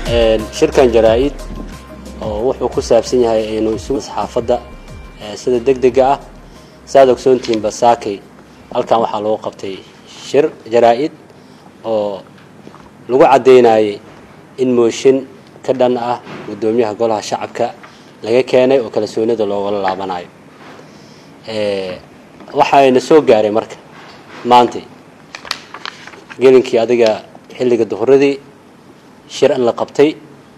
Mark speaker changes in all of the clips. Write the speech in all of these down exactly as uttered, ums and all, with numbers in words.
Speaker 1: shirkan jaraa'id oo wuxuu ku saabsan yahay inuu isugu saxaafada sida degdega ah saad ogsoontiin basaakay halkan waxa loo qabtay shir jaraa'id oo lagu cadeynayay in mooshin ka dhan ah gudoomiyaha golaha shacabka laga keenay oo kala soonida looga laabanayo ee waxa ay soo gaaray marka maanta gelinkii adiga xilliga duhuradii shir an la qabtay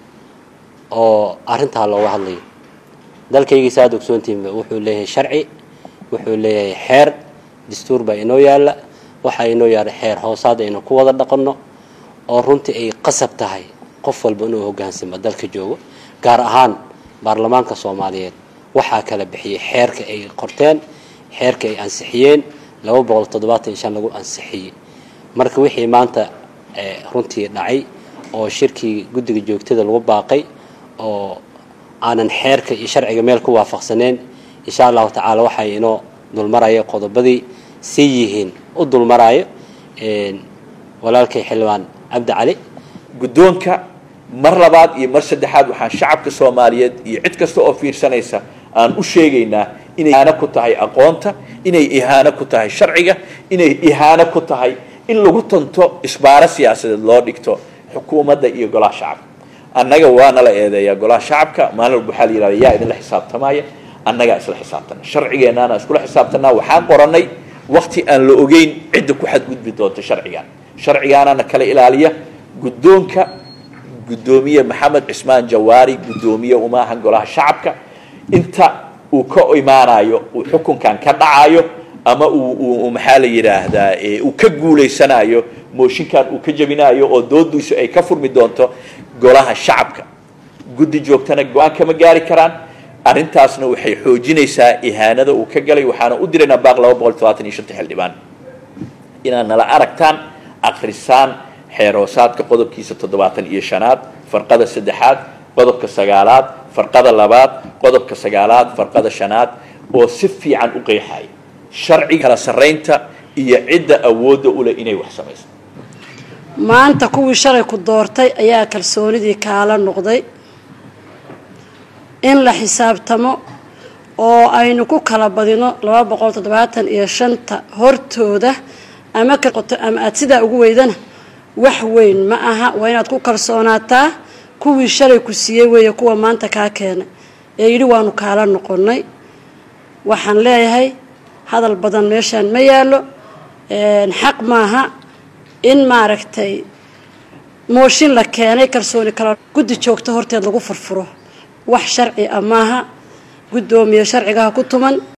Speaker 1: oo arinta looga hadlay dalkayga saad ogsoontiin wuxuu leeyahay sharci wuxuu leeyahay xeer dastuur baa inoo yaala waxa inoo yaar xeer hoosaad aynu ku wada dhaqano oo runtii ay qasab tahay qof walba inuu hogaansamo dalka joogo gaar ahaan baarlamaanka Soomaaliyeed waxa kala bixiyay xeerka ay qorteen xeerka ay ansixiyeen laba boqol toddobaatan iyo shan lagu ansixiyay marka wixii maanta runtii dhacay oo shirkii guddiga joogtada lagu baaqay oo aanan xeerka iyo sharciga meel ku waafaqsaneen insha Allah ta'ala waxa inoo dulmaraya qodobadii si yihiin u dulmaraya een walaalkay xilwaan Abdi Cali
Speaker 2: gudoonka mar labaad iyo mar saddexaad waxaan shacabka Soomaaliyeed iyo cid kasta oo fiirsanaysa aan u sheegaynaa inay ihaano ku tahay aqoonta inay ihaano ku tahay sharciga inay ihaano ku tahay in lagu tanto isbaara siyaasadeed loo dhigto xukuumadda iyo golaha shacabka annaga waana la eedeeyaa golaha shacabka maalin waxa la yiraahdaa yaa idin la xisaabtamaya annaga isla xisaabtana sharcigeennana isku la xisaabtanaa waxaan qoranay waqti aan la ogeyn cid ku xad gudbi doonto sharcigan sharcigaana kala ilaaliya gudoonka gudoomiye Maxamed Cismaan Jawaari gudoomiye umaahan golaha shacabka inta uu ka imaanayo uu xukunkan ka dhacayo ama uu maxaa la yiraahdaa uu ka guuleysanayo mooshinkan uu ka jabinayo oo doodiisu ay ka furmi doonto golaha shacabka guddi joogtana go'aan kama gaari karaan arintaasna waxay xoojinaysaa ihaanada uu ka galay waxaana u direynaa baaq laba boqol toddobaatan iyo shan xildhibaan inaan nala aragtaan akhrisaan xeeroosaadka qodobkiisa toddobaatan iyo shanaad farqada saddexaad qodobka sagaalaad farqada labaad qodobka sagaalaad farqada shanaad oo si fiican u qeexay sharciga kala sareynta iyo cidda awoodda u leh inay wax samayso
Speaker 3: maanta kuwii shalay ku doortay ayaa kalsoonidii kaala noqday in la xisaabtamo oo aynu ku kala badino laba boqol toddobaatan iyo shan ta hortooda ama ka qoto ama aad sida ugu weydana wax weyn ma aha waa inaad ku kalsoonaataa kuwii shalay ku siiyay weeye kuwa maanta ka keenay ee yiri waanu kaala noqonay waxaan leeyahay hadal badan meeshan ma yaalo een xaq maaha in maaragtay mooshin la keenay kalsooni kala guddi joogto horteed lagu furfuro wax sharci ah maaha gudoomiye sharciga ku tuman